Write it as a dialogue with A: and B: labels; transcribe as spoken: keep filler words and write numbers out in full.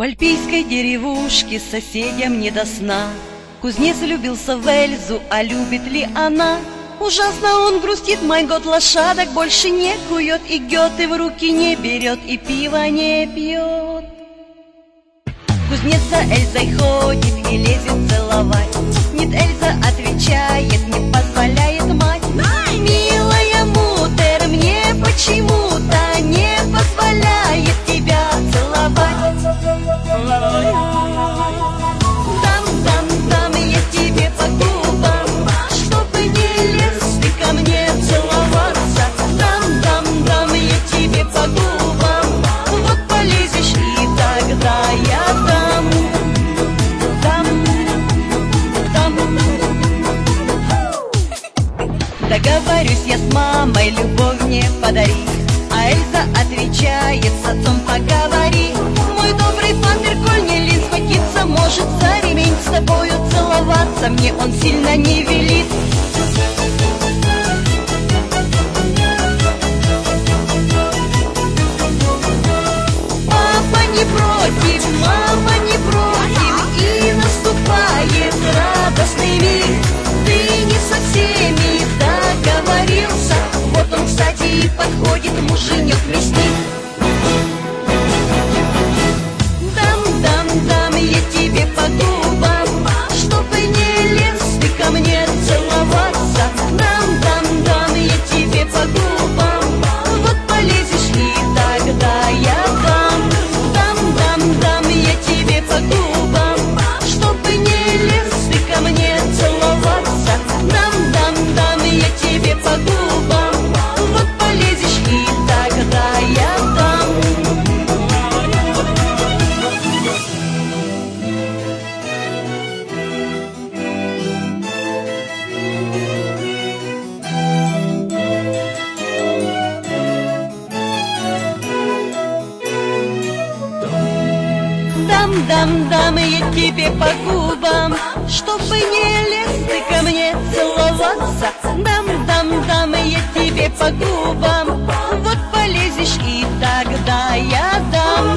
A: альпийской деревушке соседям не до сна. Кузнец влюбился в Эльзу, а любит ли она? Ужасно он грустит, май год, лошадок больше не кует, и Гёте в руки не берет, и пива не пьет. Кузнец за Эльзой ходит и лезет целовать. Нет, Эльза отвечает, не позволяет мать. Милая мутер, мне почему-то не позволяет тебя целовать. Дам, дам, дам я тебе по губам, чтобы не лез ты ко мне целоваться. Дам, дам, дам я тебе по губам, вот полезешь и тогда я дам. Дам, дам. Договорюсь я с мамой, любовь мне подари. А Эльза отвечает, с отцом поговори. Мой добрый Фандеркольнелин схватиться может за ремень, с тобою целоваться мне он сильно не велит. Папа не против, мама не против, и наступает радостный миг. Ты не со всеми договорился, вот он, кстати, и подходит муженек-мясник. Дам, дам, дам я тебе по губам, чтобы не лез ты ко мне целоваться. Дам, дам, дам я тебе по губам, вот полезешь и тогда я дам. Дам, дам, дам я тебе по губам, чтобы не лез ты ко мне целоваться. Дам, дам, дам я тебе по губам, вот полезешь и тогда я дам. Дам, дам, дам я тебе по губам, чтобы не лез ты ко мне целоваться. Дам, дам, дам я тебе по губам, вот полезешь и тогда я дам.